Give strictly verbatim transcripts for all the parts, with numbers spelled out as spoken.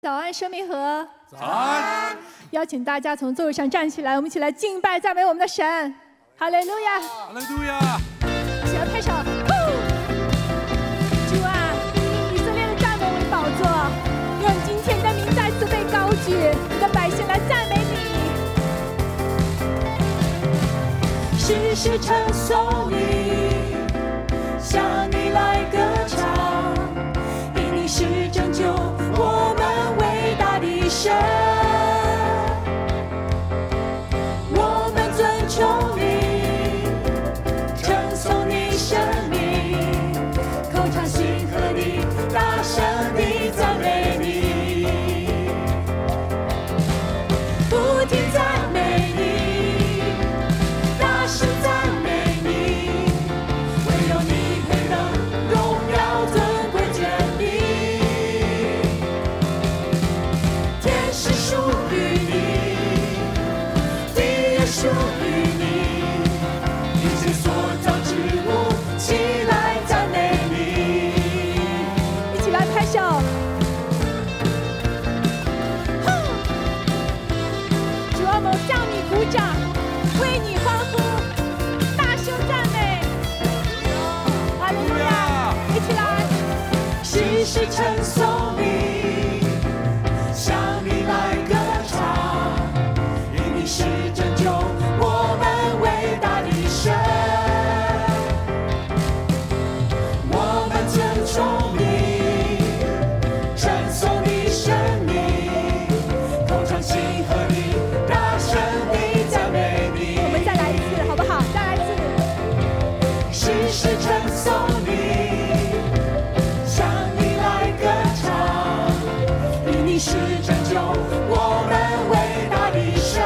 早安，生命河。 早安！ 邀请大家从座位上站起来，我们一起来敬拜赞美我们的神。哈利路亚！ 哈利路亚！ 一起来拍手。主啊，以以色列的赞美为宝座，愿今天你的名再次被高举，你的百姓来赞美你。 世世称颂你，向你来歌唱，因你是拯救我们伟大的神，我们尊崇你，称颂你生命，口唱心和你大声地赞美你，不停赞美你，大声赞美你，唯有你配得荣耀尊贵权柄，天是属于你，地也属于你，一切所造之物起来赞美你。 一起来拍手。哼！主啊，我们向你鼓掌，为你欢呼，大声赞美。哈利路亚！一起来。 世世称颂你，向你来歌唱，因你是拯救我们伟大的神，我们尊崇你，称颂你生命，口唱心和你大声地赞美你。 我们再来一次，好不好？再来一次。 世世称颂你，向你来歌唱，因你是拯救我们伟大的神，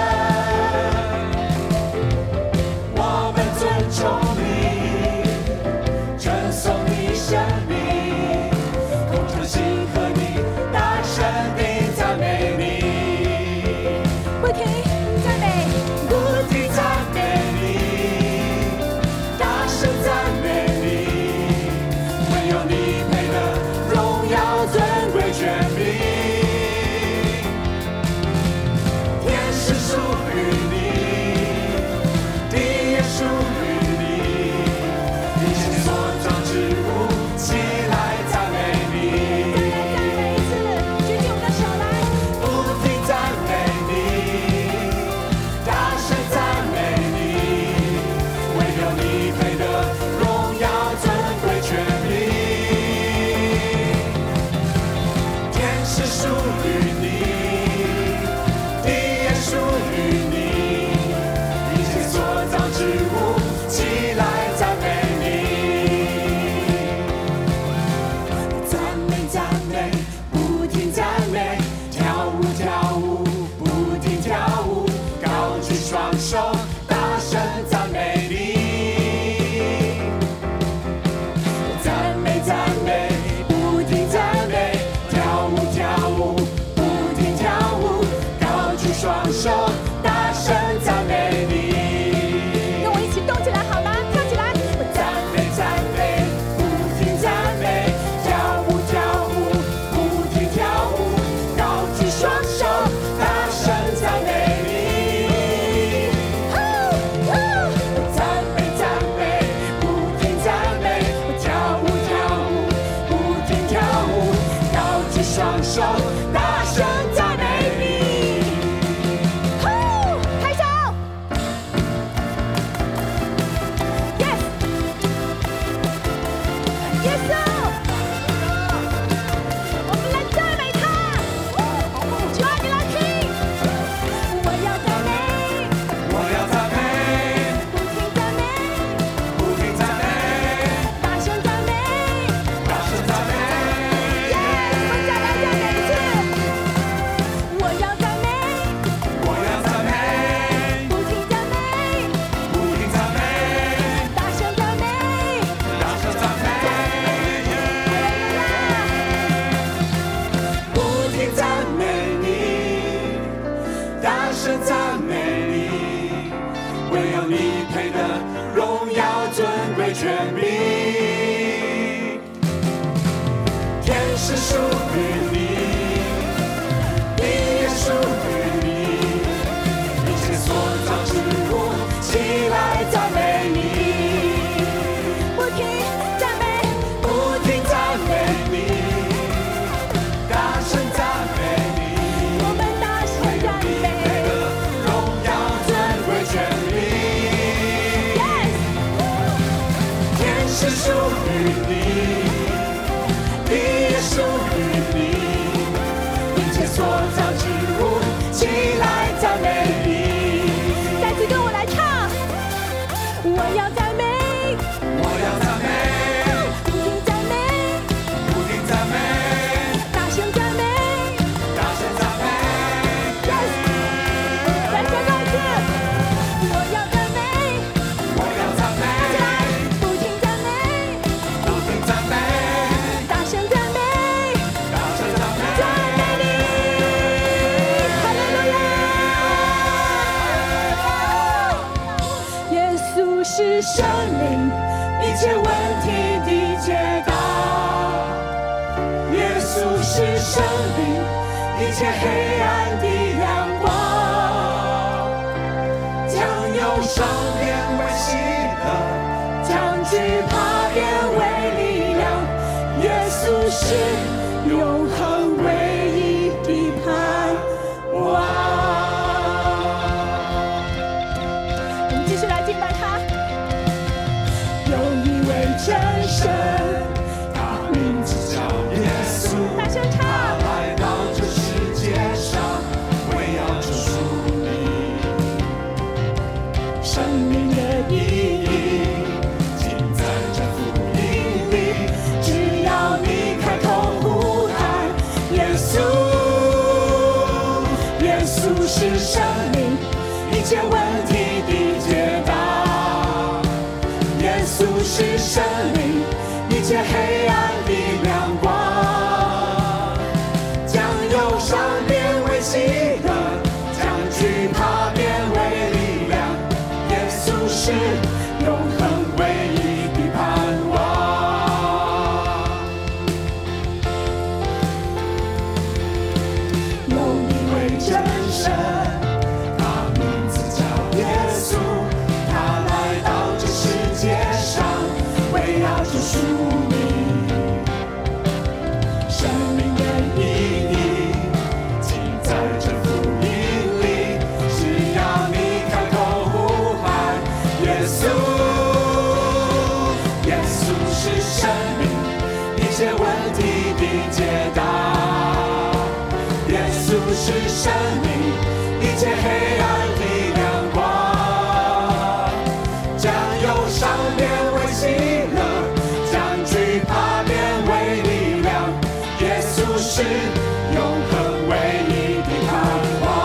我们尊崇你，称颂你生命，口唱心和你大声地赞美你， 不停赞美。 不停赞美你，大声赞美你，唯有你配得荣耀尊贵权柄，天是属于你，地也属于你，一切所造之物起来赞美你。 再来赞美一次，举起我们的手来。 不停赞美你，大声赞美你，唯有你配得荣耀尊贵权柄，天是属于你，地也属于你，一切所造之物起来赞美你，赞美赞美，不停赞美，跳舞跳舞，不停跳舞，高举双手，大声赞美你，赞美赞美，不停赞美，跳舞跳舞，不停跳舞，高举双手，大声赞美你。 跟我一起动起来好吗？跳起来。 赞美赞美，不停赞美，跳舞跳舞，不停跳舞，高举双手，大声赞美你。赞美赞美，不停赞美，跳舞跳舞，不停跳舞，高举双手，大生命，一切问题的解答。耶稣是生命，一切黑暗的阳光。将忧伤变为喜乐，将惧怕变为力量。耶稣是永恒唯一的盼望。 我们继续来敬拜他。 有一位真神，他名字叫耶稣， 大声唱。 他来到这世界上，为要救赎你。生命的意义尽在这福音里，只要你开口呼喊耶稣。耶稣是生命，一切问题的解答。耶稣是生命，一切黑暗的亮光。将忧伤变为喜乐，将惧怕变为力量。耶稣是永恒唯一的盼望。有一位真神，他名字叫耶稣，他来到这世界上，为要救赎你。生命的意义尽在这福音里，只要你开口呼喊耶稣。耶稣是生命，一切问题的解答。耶稣是生命，一切黑暗的亮光。将忧伤变为喜乐，将惧怕变为力量。耶稣是永恒唯一的盼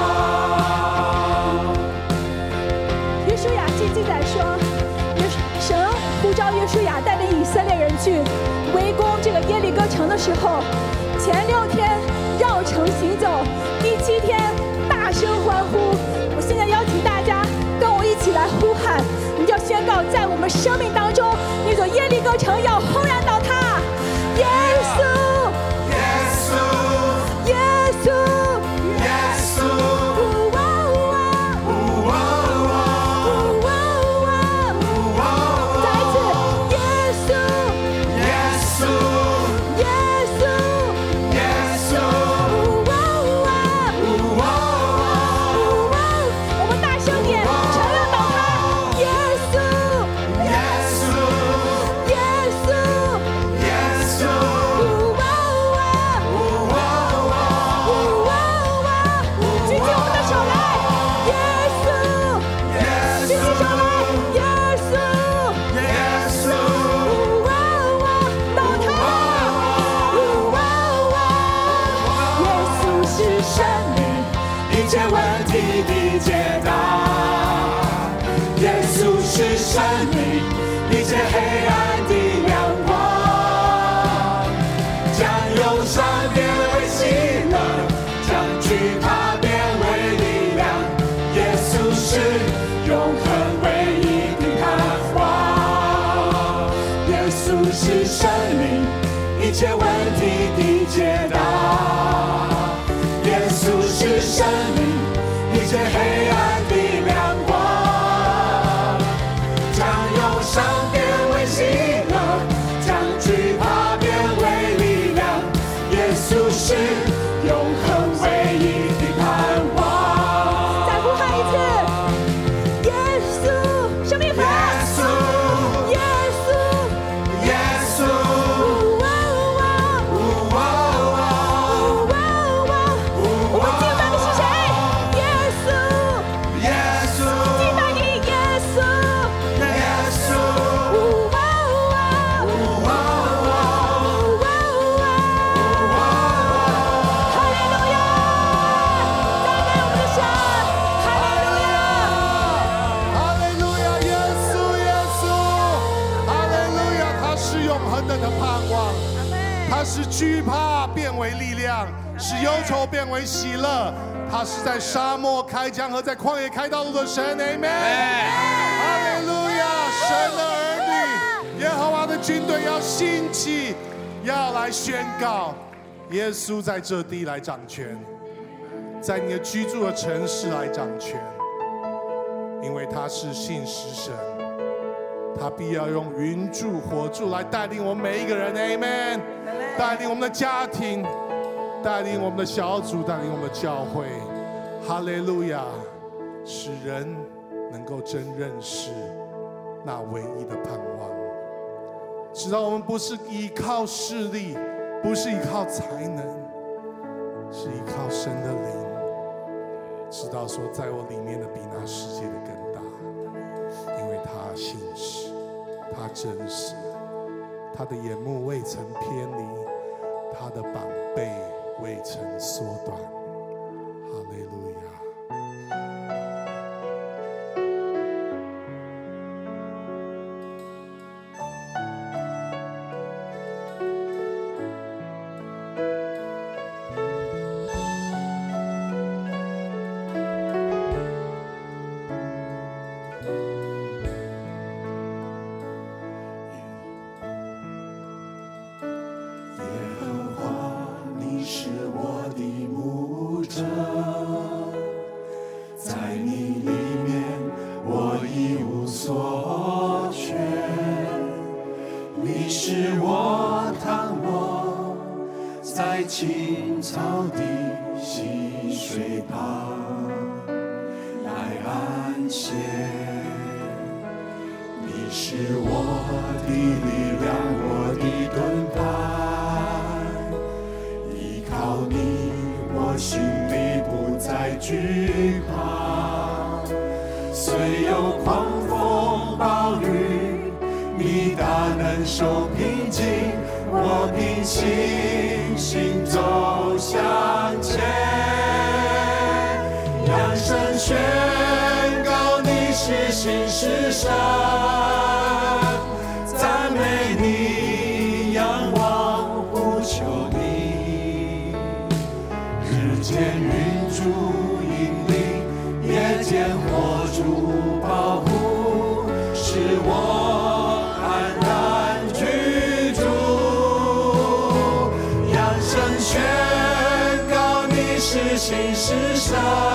望。 约书亚记记载说，约神呼召约书亚带领以色列人去围攻这个耶利哥城的时候，前六天绕城行走，第七天大声欢呼。我现在邀请大家跟我一起来呼喊，我们要宣告，在我们生命当中，那座耶利哥城要轰然倒塌。耶稣， 耶稣， 耶稣， 耶稣， 呜哇呜哇， 呜哇哇， 呜哇呜哇， 呜哇哇。 再一次，耶稣， 耶稣， 耶稣， 耶稣， 呜哇呜哇， 呜哇哇， 呜哇，我们大声点，承认倒塌。耶稣， 耶稣， 耶稣， 耶稣， 呜哇呜哇， 呜哇哇， 呜哇呜哇，举起我们的手来，耶稣， 耶举起手来，耶稣， 耶稣， 呜哇呜哇，倒塌，呜哇呜哇，耶稣是生命， 一切问题的解答。耶稣是生命，一切黑暗的亮光。将忧伤变为喜乐，将惧怕变为力量。耶稣是永恒唯一的盼望。耶稣是生命，一切问题的解答。耶稣是生命，一切黑暗的亮光。将忧伤变为喜乐，将惧怕变为力量。耶稣是永恒唯一的盼望。 再呼喊一次，耶稣，生命河， 耶稣， 耶稣， 耶稣， 呜哇呜哇， 呜哇哇， 呜哇呜哇， 呜我们敬拜的是谁？耶稣， 耶稣， 敬拜你，耶稣， 耶稣， 呜哇呜哇， 呜哇哇， 呜哇呜哇，哈利路亚，赞美我们的神，哈利路亚。 哈利路亚，耶稣，耶稣，哈利路亚，他是永恒的盼望，他是惧怕变为力量，使忧愁变为喜乐，他是在沙漠开江河，在旷野开道路的神，阿门。哈利路亚， 神的儿女，耶和华的军队要兴起，要来宣告耶稣在这地来掌权，在你的居住的城市来掌权，因为他是信实神，他必要用云柱火柱来带领我们每一个人 ，Amen， 带领我们的家庭，带领我们的小组，带领我们的教会，哈利路亚，使人能够真认识那唯一的盼望，知道我们不是依靠势力，不是依靠才能，是依靠神的灵，知道说在我里面的比那世界的更大，因为他信实，他真实，他的眼目未曾偏离，他的膀臂未曾缩短。哈利路亚。 青草地溪水旁来安歇，你是我的力量，我的盾牌，依靠你，我心里不再惧怕。虽有狂风暴雨，你大能手平静，我凭信心走向前，扬声宣告你是信实神，赞美你，仰望呼求你，日间云柱引领，夜间火烛保护，使我安然居住。宣告你是信实神，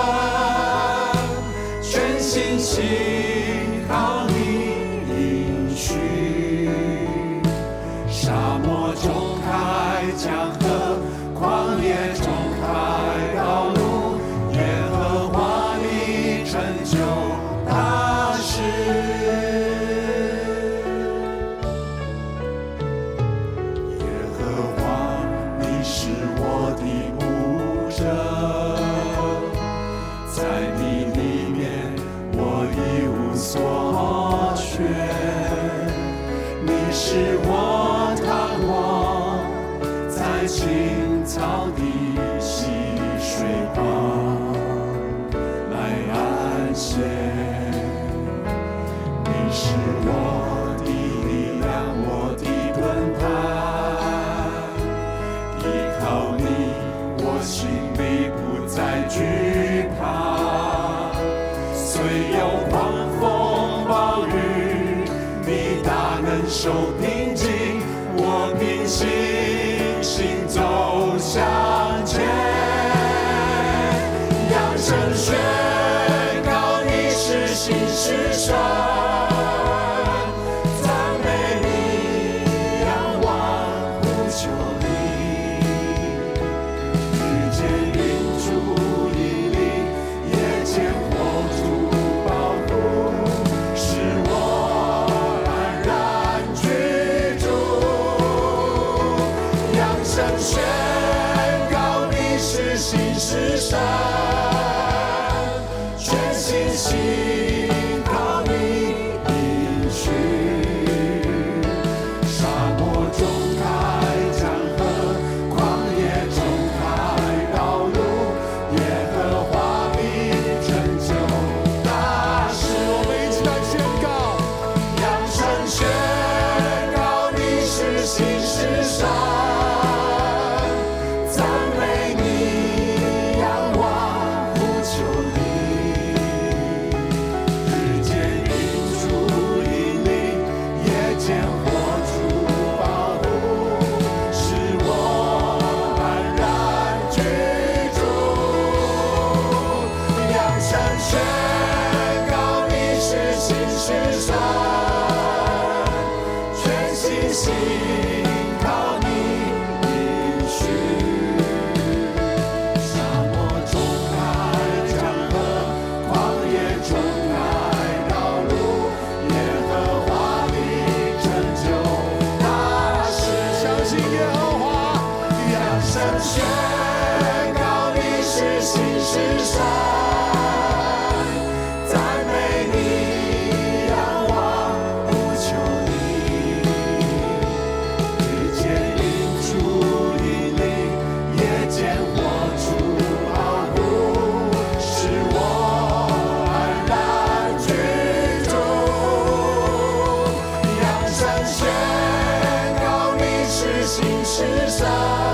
全心信靠你应许。沙漠中开江河，旷野中开道路，耶和华你成就大事。在你里面我一无所缺，你是我盼望，在青草地溪水旁来安歇，你是我的力量，我的盾牌，依靠你，我心里不再惧怕。虽有狂风暴雨，你大能手平静，我凭信心走向前，扬声宣告你是信实神，赞美你，仰望呼求你，日间云柱引领，夜间火烛保护，使我安然居住。扬声宣告你是信实神，全心信靠你应许。沙漠中开江河，旷野中开道路，耶和华必成就大事。我们一起来宣告，扬声宣告你是信实神，赞美你，仰望呼求你， 心靠你应许。沙漠中开江河，旷野中开道路，耶和华必成就大事。 相信耶和华， 扬声宣告你是新世山，赞美你，仰望呼求你，日间引出引领，夜间活出保护，使我安然居住。扬声宣告你是新世山，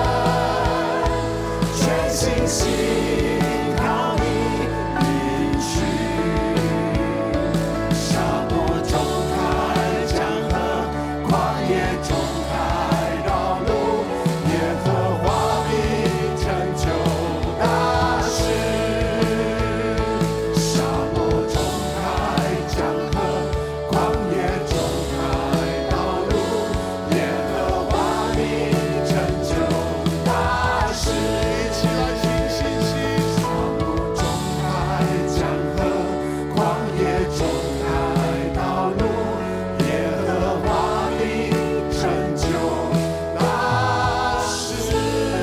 全心信靠你应许。沙漠中开江河，旷野中开道路，耶和华必成就大事。沙漠中开江河，旷野中开道路，耶和华必成就大事。 一起来信信心。 沙漠中开江河，旷野中开道路，耶和华必成就大事。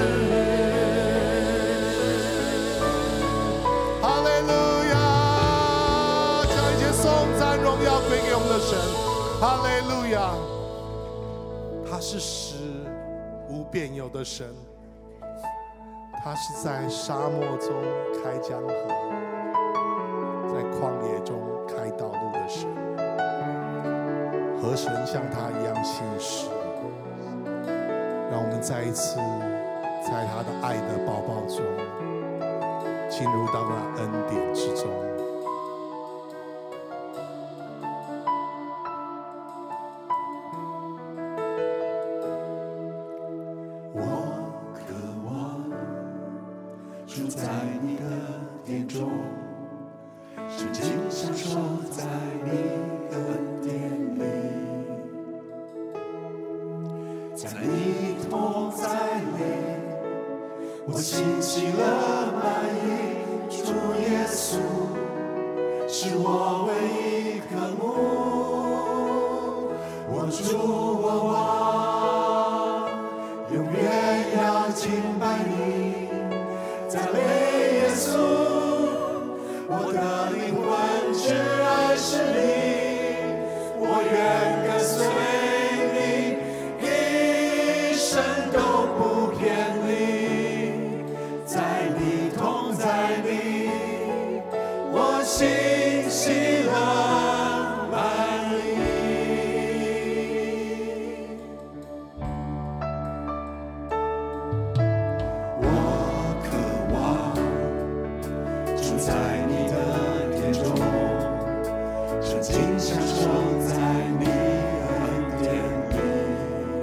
哈利路亚！将一切颂赞荣耀归给我们的神。哈利路亚！他是使无变有的神，他是在沙漠中开江河，在旷野中开道路的神。何神像他一样信实？让我们再一次在他的爱的抱抱中，进入到那恩典之中。 我渴望住在你的殿中，深情享受在你的恩典里，在你同在里，我心喜乐满溢。主耶稣是我唯一渴慕，我主我王，永远要敬拜你，赞美耶稣，我的灵魂只爱是你，我愿跟随你，一生都不偏离，在你同在里，我心喜乐满溢。我渴望住在你的殿中，沉浸享受在你恩典里，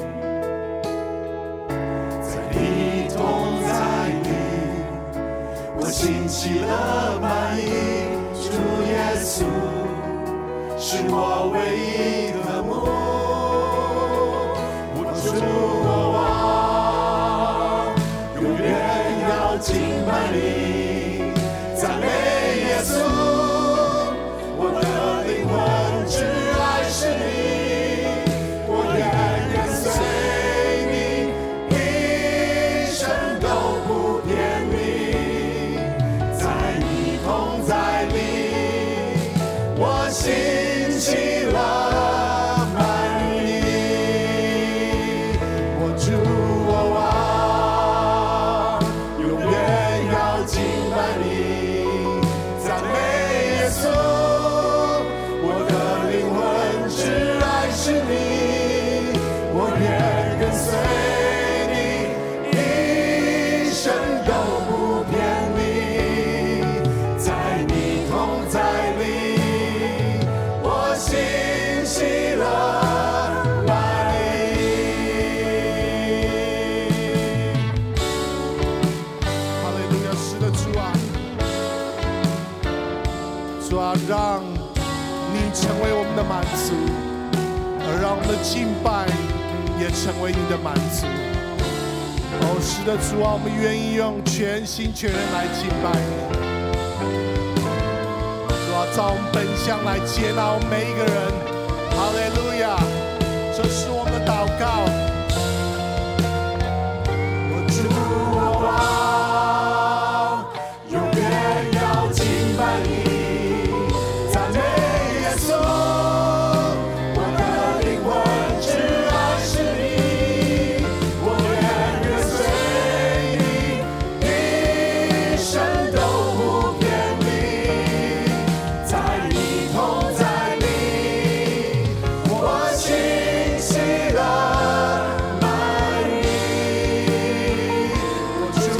在你同在里，我心喜乐满溢。主耶稣是我唯一渴慕，我主我王，永远要敬拜你，赞美耶稣，我的灵魂只爱是你，我愿跟随你，一生都不偏离，在你同在里，我心喜乐满溢。我主我王，永远要敬拜你，赞美耶稣，我的灵魂只爱是你，我愿跟随你，一生都不偏离，在你同在里，我心喜乐满溢。 哈利路亚！是的，主啊，主啊，让你成为我们的满足，而让我们的敬拜也成为你的满足。哦，是的，主啊，我们愿意用全心全人来敬拜你。主啊，照我们本相来接纳我们每一个人。哈利路亚！这是我们的祷告。我主啊，永远要敬拜你，赞美耶稣。我的灵魂只爱是你，我愿跟随你，一生都不偏离。在你同在里，我欣喜乐满溢。我主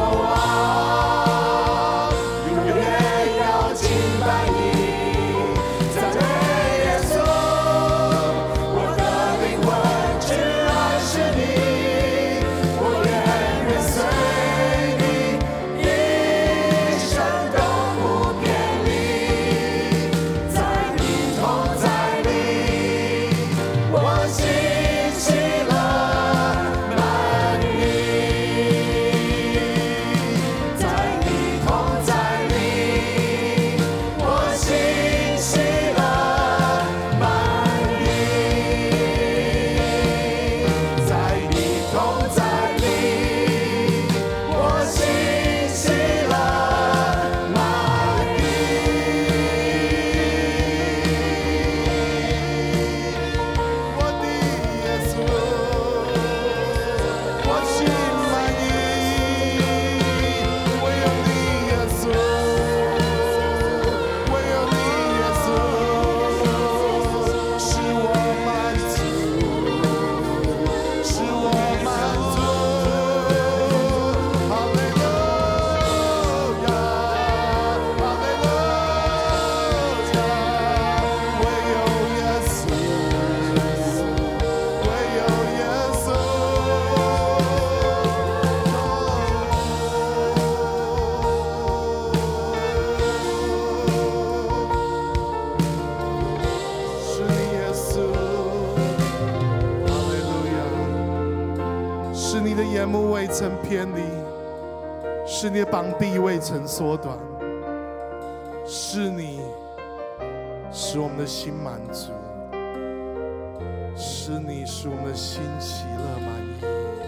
啊，永远要敬拜你，赞美耶稣。我的灵魂只爱是你，我愿跟随你，一生都不偏离。在你同在里，我欣喜乐满溢。在你同在里，我欣喜乐满溢。在你同在里，我欣喜乐满溢。我的耶稣，我心满意，唯有你耶稣，唯有你耶稣，使我满足，使我满足。哈利路亚，哈利路亚，唯有耶稣，唯有耶稣。是你耶稣，哈利路亚。是你的眼目未曾偏离，是你的膀臂未曾缩短，是你使我们的心满足，是你使我们的心喜乐满溢，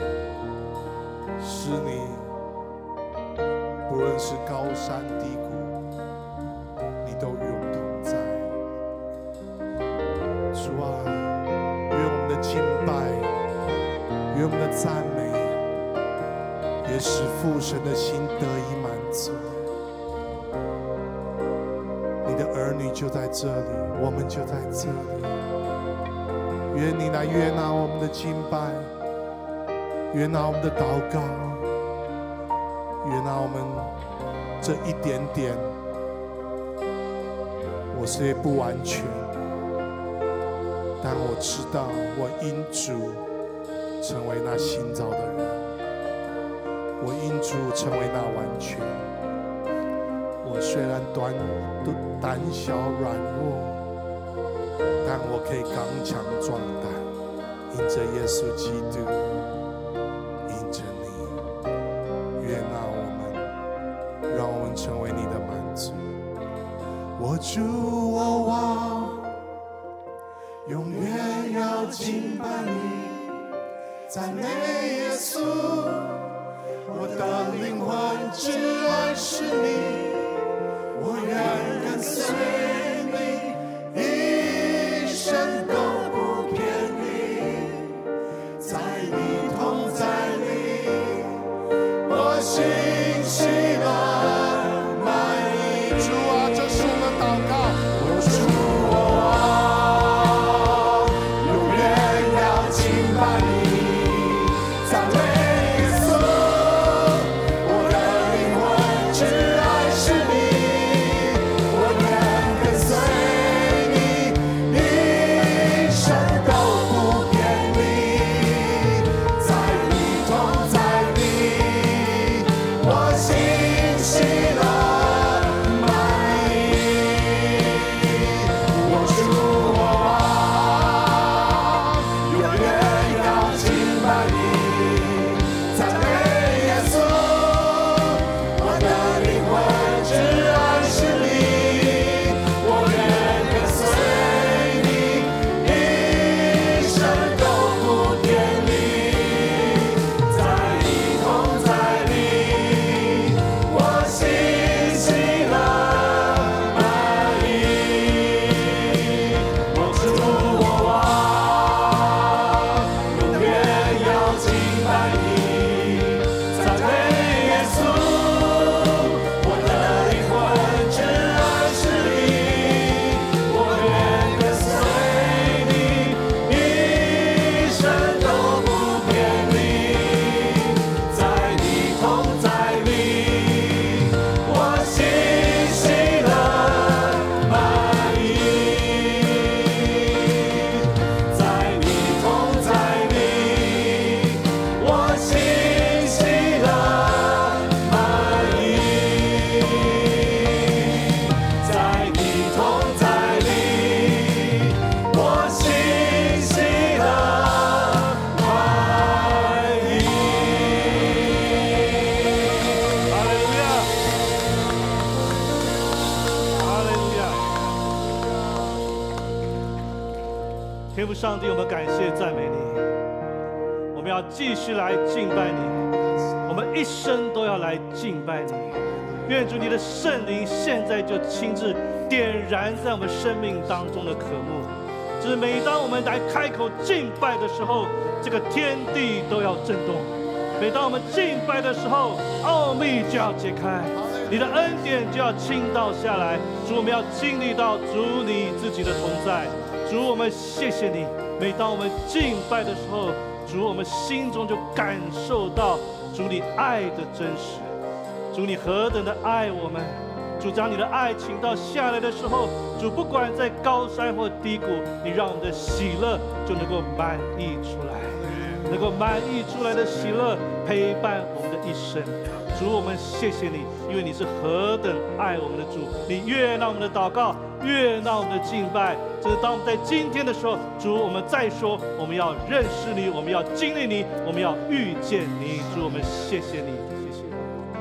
是你不论是高山低谷，你都与我们同在。主啊，愿我们的敬拜，愿我们的赞美，也使父神的心得以满足。你的儿女就在这里，我们就在这里。愿你来悦纳我们的敬拜，悦纳我们的祷告，悦纳我们这一点点。我虽不完全，但我知道我因主成为那新造的人，我因主成为那完全。我虽然短胆小软弱，但我可以刚强壮胆，因着耶稣基督，因着你悦纳我们，让我们成为你的满足。我主我王，永远要敬拜你，赞美耶稣。我的灵魂只爱是你，我愿跟随你，一生都不偏离。在你同在里，我欣喜乐满溢。主啊，这是我们祷告。我主啊，永远要敬拜你，赞美耶稣。我的灵魂只爱是你，我愿跟随你，一生都不偏离。在你同在里，我欣喜乐满溢。我主我王，永远要天父上帝，我们感谢赞美你，我们要继续来敬拜你，我们一生都要来敬拜你。愿主你的圣灵现在就亲自点燃在我们生命当中的渴慕，就是每当我们来开口敬拜的时候，这个天地都要震动。每当我们敬拜的时候，奥秘就要解开，你的恩典就要倾倒下来。主，我们要经历到主你自己的同在。主，我们谢谢你。每当我们敬拜的时候，主，我们心中就感受到主你爱的真实。主，你何等的爱我们！主，将你的爱倾倒下来的时候，主，不管在高山或低谷，你让我们的喜乐就能够满溢出来，能够满溢出来的喜乐陪伴我们的一生。主，我们谢谢你，因为你是何等爱我们的主，你悦纳我们的祷告，悦纳我们的敬拜。就是当我们在今天的时候，主，我们再说，我们要认识你，我们要经历你，我们要遇见你。主，我们谢谢你。